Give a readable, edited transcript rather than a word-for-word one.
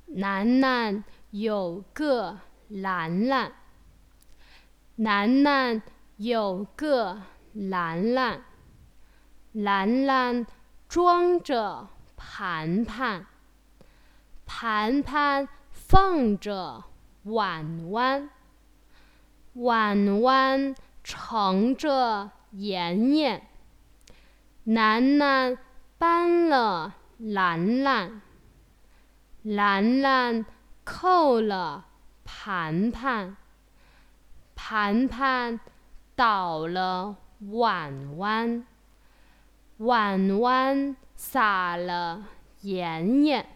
楠楠有个兰兰，楠楠有个兰兰，兰兰装着盘盘，盘盘放着碗碗，碗碗盛着妍妍，楠楠搬了兰兰，兰兰扣了盘盘，盘盘倒了碗碗，碗碗洒了妍妍。